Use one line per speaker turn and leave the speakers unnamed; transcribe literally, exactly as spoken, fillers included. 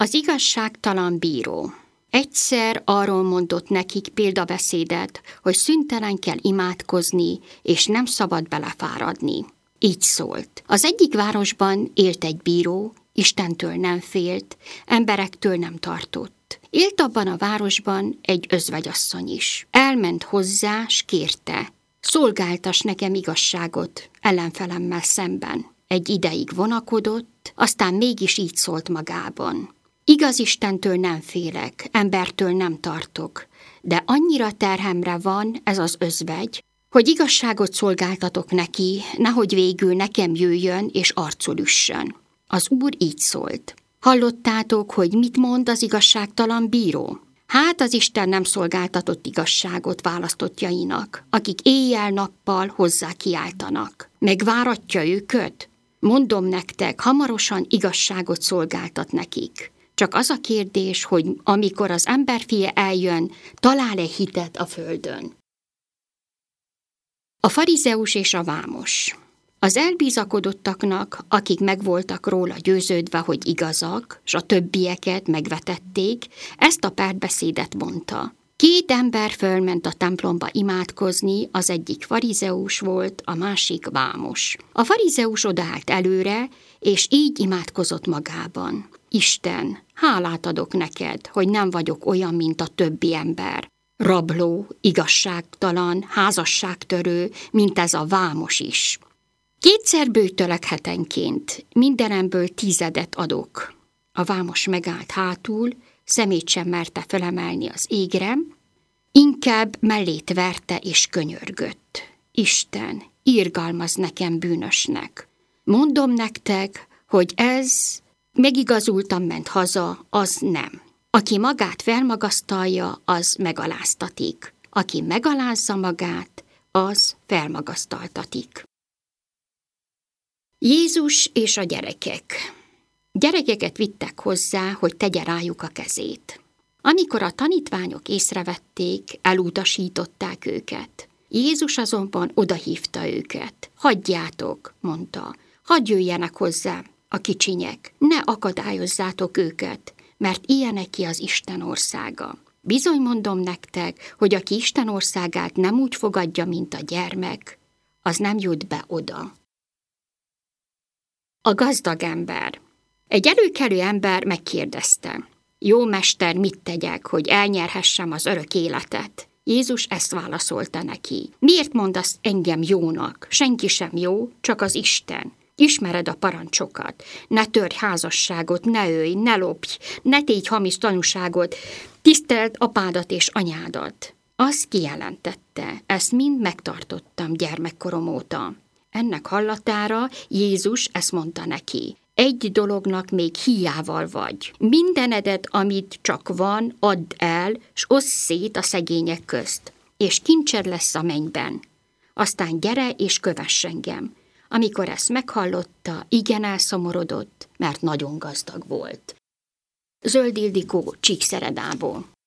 Az igazságtalan bíró. Egyszer arról mondott nekik példabeszédet, hogy szüntelen kell imádkozni, és nem szabad belefáradni. Így szólt. Az egyik városban élt egy bíró, Istentől nem félt, emberektől nem tartott. Élt abban a városban egy özvegyasszony is. Elment hozzá, s kérte: szolgáltass nekem igazságot ellenfelemmel szemben. Egy ideig vonakodott, aztán mégis így szólt magában: igaz, Istentől nem félek, embertől nem tartok, de annyira terhemre van ez az özvegy, hogy igazságot szolgáltatok neki, nehogy végül nekem jöjjön és arcul üssön. Az Úr így szólt: hallottátok, hogy mit mond az igazságtalan bíró? Hát az Isten nem szolgáltatott igazságot választottjainak, akik éjjel-nappal hozzá kiáltanak. Megváratja őket? Mondom nektek, hamarosan igazságot szolgáltat nekik. Csak az a kérdés, hogy amikor az emberfie eljön, talál-e hitet a földön. A farizeus és a vámos. Az elbízakodottaknak, akik meg voltak róla győződve, hogy igazak, s a többieket megvetették, ezt a párbeszédet mondta. Két ember fölment a templomba imádkozni, az egyik farizeus volt, a másik vámos. A farizeus odaállt előre, és így imádkozott magában: Isten, hálát adok neked, hogy nem vagyok olyan, mint a többi ember. Rabló, igazságtalan, házasságtörő, mint ez a vámos is. Kétszer bőtölek hetenként, mindenemből tizedet adok. A vámos megállt hátul, szemét sem merte felemelni az égre, inkább mellét verte és könyörgött. Isten, irgalmazz nekem bűnösnek. Mondom nektek, hogy ez megigazultan ment haza, az nem. Aki magát felmagasztalja, az megaláztatik. Aki megalázza magát, az felmagasztaltatik. Jézus és a gyerekek. Gyerekeket vittek hozzá, hogy tegye rájuk a kezét. Amikor a tanítványok észrevették, elutasították őket. Jézus azonban odahívta őket. Hagyjátok, mondta, hadd jöjjenek hozzám a kicsinyek, ne akadályozzátok őket, mert ilyeneké az Isten országa. Bizony mondom nektek, hogy aki Isten országát nem úgy fogadja, mint a gyermek, az nem jut be oda. A gazdag ember. Egy előkelő ember megkérdezte: jó mester, mit tegyek, hogy elnyerhessem az örök életet? Jézus ezt válaszolta neki: miért mondasz engem jónak? Senki sem jó, csak az Isten. Ismered a parancsokat. Ne törj házasságot, ne ölj, ne lopj, ne tégy hamis tanúságot, tiszteld apádat és anyádat. Az kijelentette: ezt mind megtartottam gyermekkorom óta. Ennek hallatára Jézus ezt mondta neki: egy dolognak még hiával vagy. Mindenedet, amit csak van, add el, s oszd szét a szegények közt, és kincsed lesz a mennyben. Aztán gyere és kövess engem. Amikor ezt meghallotta, igen elszomorodott, mert nagyon gazdag volt. Zöld Ildikó Csíkszeredából.